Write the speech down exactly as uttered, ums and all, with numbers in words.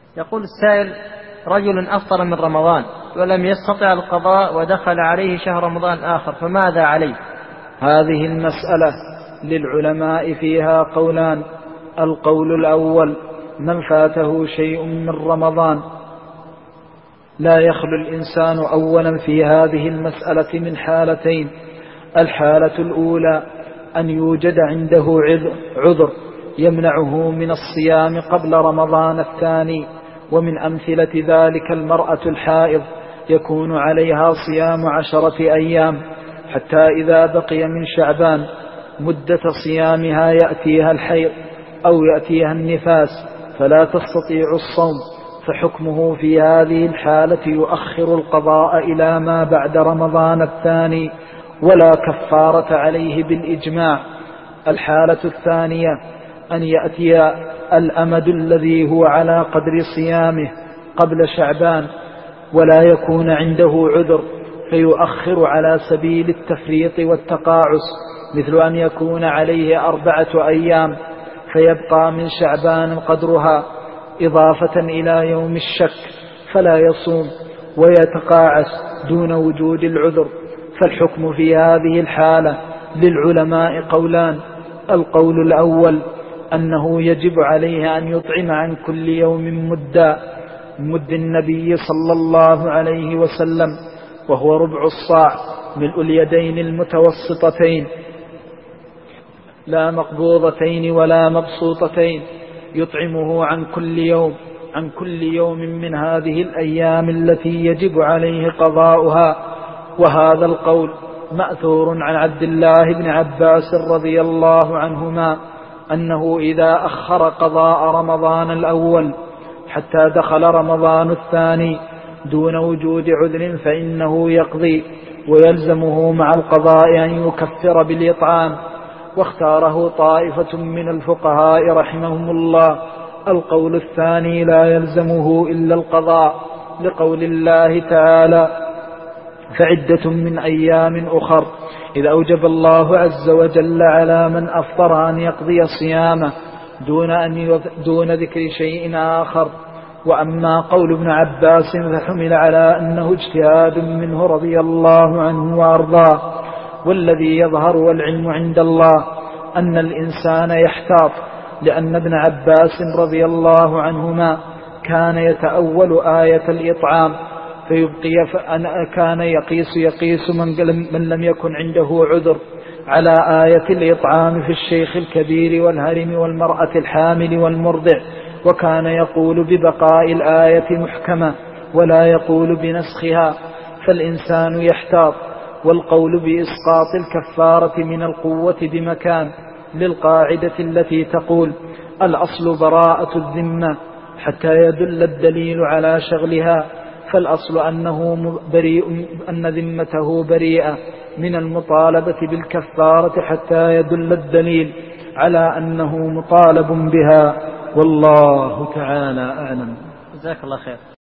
يقول السائل: رجل أفطر من رمضان ولم يستطع القضاء ودخل عليه شهر رمضان آخر، فماذا عليه؟ هذه المسألة للعلماء فيها قولان. القول الأول: من فاته شيء من رمضان لا يخلو الإنسان أولا في هذه المسألة من حالتين. الحالة الأولى أن يوجد عنده عذر يمنعه من الصيام قبل رمضان الثاني، ومن أمثلة ذلك المرأة الحائض يكون عليها صيام عشرة أيام حتى إذا بقي من شعبان مدة صيامها يأتيها الحيض أو يأتيها النفاس فلا تستطيع الصوم، فحكمه في هذه الحالة يؤخر القضاء إلى ما بعد رمضان الثاني ولا كفارة عليه بالإجماع. الحالة الثانية أن يأتي الأمد الذي هو على قدر صيامه قبل شعبان ولا يكون عنده عذر فيؤخر على سبيل التفريط والتقاعس، مثل أن يكون عليه أربعة أيام فيبقى من شعبان قدرها إضافة إلى يوم الشك فلا يصوم ويتقاعس دون وجود العذر. فالحكم في هذه الحالة للعلماء قولان. القول الأول أنه يجب عليه أن يطعم عن كل يوم مدا مد النبي صلى الله عليه وسلم، وهو ربع الصاع ملء اليدين المتوسطتين لا مقبوضتين ولا مبسوطتين، يطعمه عن كل يوم عن كل يوم من هذه الأيام التي يجب عليه قضاؤها. وهذا القول مأثور عن عبد الله بن عباس رضي الله عنهما أنه إذا أخر قضاء رمضان الأول حتى دخل رمضان الثاني دون وجود عذر فإنه يقضي، ويلزمه مع القضاء أن يكفر بالإطعام. واختاره طائفة من الفقهاء رحمهم الله القول الثاني لا يلزمه إلا القضاء، لقول الله تعالى: فعدة من أيام أخر، إذ أوجب الله عز وجل على من أفطر أن يقضي صيامه دون, أن دون ذكر شيء آخر. وأما قول ابن عباس فحمل على أنه اجتهاد منه رضي الله عنه وأرضاه، والذي يظهر والعلم عند الله أن الإنسان يحتاط، لأن ابن عباس رضي الله عنهما كان يتأول آية الإطعام فيبقي فأن كان يقيس يقيس من لم يكن عنده عذر على آية الإطعام في الشيخ الكبير والهرم والمرأة الحامل والمرضع، وكان يقول ببقاء الآية محكمة ولا يقول بنسخها. فالإنسان يحتاط. والقول بإسقاط الكفارة من القوة بمكان للقاعدة التي تقول: الأصل براءة الذمة حتى يدل الدليل على شغلها، فالأصل أنه بريء أن ذمته بريئة من المطالبة بالكفارة حتى يدل الدليل على أنه مطالب بها، والله تعالى أعلم. جزاك الله خير.